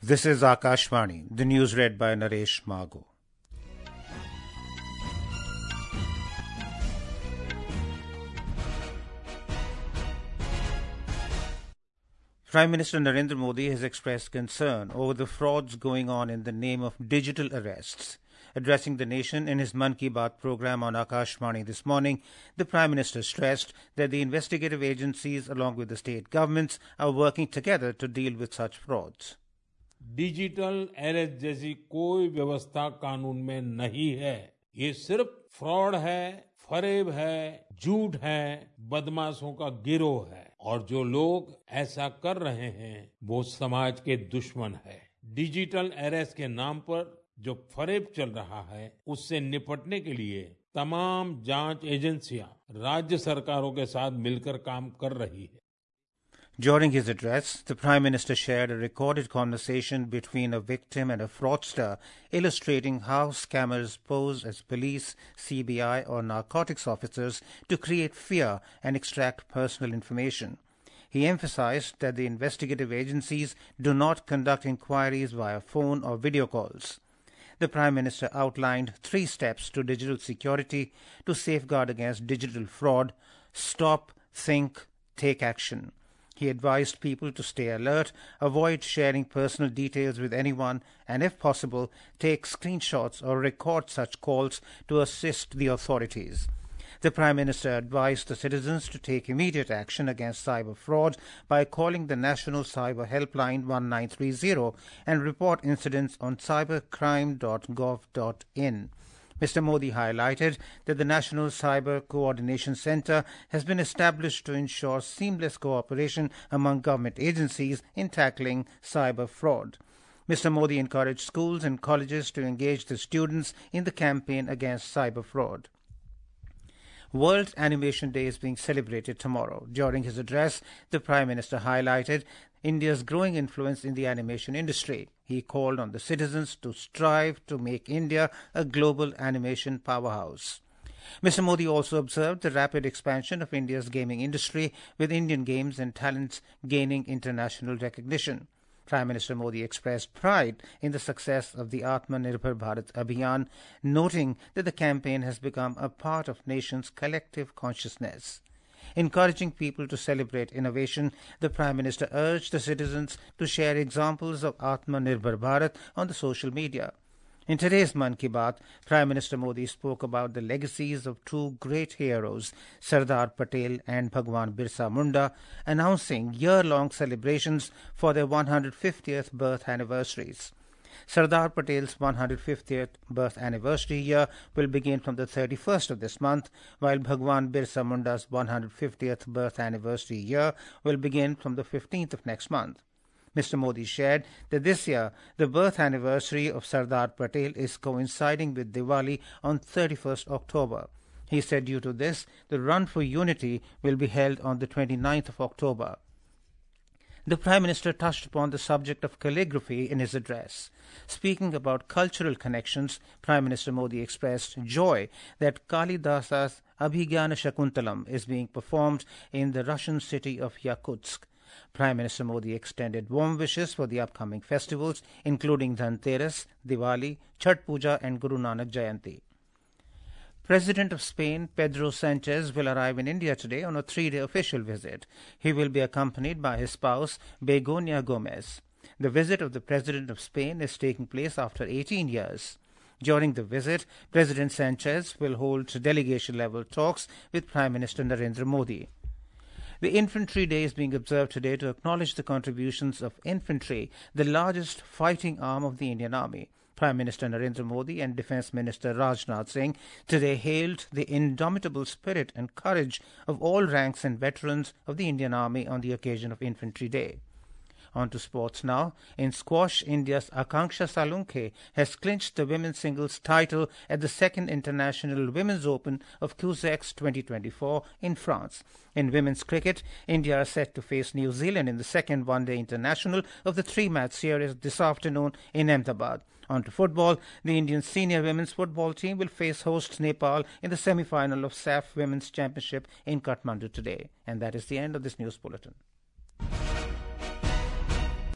This is Akashvani, the news read by Naresh Magu. Prime Minister Narendra Modi has expressed concern over the frauds going on in the name of digital arrests. Addressing the nation in his Mann Ki Baat program on Akashvani this morning, the Prime Minister stressed that the investigative agencies along with the state governments are working together to deal with such frauds. Digital arrest जैसी कोई व्यवस्था कानून में नहीं है। ये सिर्फ fraud है, फरेब है, झूठ है, बदमाशों का गिरोह है और जो लोग ऐसा कर रहे हैं वो समाज के दुश्मन है। डिजिटल अरेस्ट के नाम पर जो फरेब चल रहा है उससे निपटने के लिए तमाम जांच एजेंसियां राज्य सरकारों के साथ मिलकर काम कर रही है। During his address, the Prime Minister shared a recorded conversation between a victim and a fraudster, illustrating how scammers pose as police, CBI or narcotics officers to create fear and extract personal information. He emphasized that the investigative agencies do not conduct inquiries via phone or video calls. The Prime Minister outlined 3 steps to digital security to safeguard against digital fraud: stop, think, take action. He advised people to stay alert, avoid sharing personal details with anyone, and if possible, take screenshots or record such calls to assist the authorities. The Prime Minister advised the citizens to take immediate action against cyber fraud by calling the National Cyber Helpline 1930 and report incidents on cybercrime.gov.in. Mr. Modi highlighted that the National Cyber Coordination Centre has been established to ensure seamless cooperation among government agencies in tackling cyber fraud. Mr. Modi encouraged schools and colleges to engage the students in the campaign against cyber fraud. World Animation Day is being celebrated tomorrow. During his address, the Prime Minister highlighted India's growing influence in the animation industry. He called on the citizens to strive to make India a global animation powerhouse. Mr. Modi also observed the rapid expansion of India's gaming industry, with Indian games and talents gaining international recognition. Prime Minister Modi expressed pride in the success of the Atmanirbhar Bharat Abhiyan, noting that the campaign has become a part of nation's collective consciousness. Encouraging people to celebrate innovation, the Prime Minister urged the citizens to share examples of Atmanirbhar Bharat on the social media. In today's Mann Ki Baat, Prime Minister Modi spoke about the legacies of 2 great heroes, Sardar Patel and Bhagwan Birsa Munda, announcing year-long celebrations for their 150th birth anniversaries. Sardar Patel's 150th birth anniversary year will begin from the 31st of this month, while Bhagwan Birsa Munda's 150th birth anniversary year will begin from the 15th of next month. Mr. Modi shared that this year, the birth anniversary of Sardar Patel is coinciding with Diwali on 31st October. He said due to this, the Run for Unity will be held on the 29th of October. The Prime Minister touched upon the subject of calligraphy in his address. Speaking about cultural connections, Prime Minister Modi expressed joy that Kalidasa's Abhigyana Shakuntalam is being performed in the Russian city of Yakutsk. Prime Minister Modi extended warm wishes for the upcoming festivals, including Dhanteras, Diwali, Chhath Puja and Guru Nanak Jayanti. President of Spain, Pedro Sanchez, will arrive in India today on a 3-day official visit. He will be accompanied by his spouse, Begoña Gomez. The visit of the President of Spain is taking place after 18 years. During the visit, President Sanchez will hold delegation-level talks with Prime Minister Narendra Modi. The Infantry Day is being observed today to acknowledge the contributions of infantry, the largest fighting arm of the Indian Army. Prime Minister Narendra Modi and Defence Minister Rajnath Singh today hailed the indomitable spirit and courage of all ranks and veterans of the Indian Army on the occasion of Infantry Day. On to sports now. In squash, India's Akanksha Salunke has clinched the women's singles title at the 2nd International Women's Open of Cusax 2024 in France. In women's cricket, India are set to face New Zealand in the second one-day international of the 3-match series this afternoon in Ahmedabad. On to football, the Indian senior women's football team will face hosts Nepal in the semi-final of SAF Women's Championship in Kathmandu today. And that is the end of this news bulletin.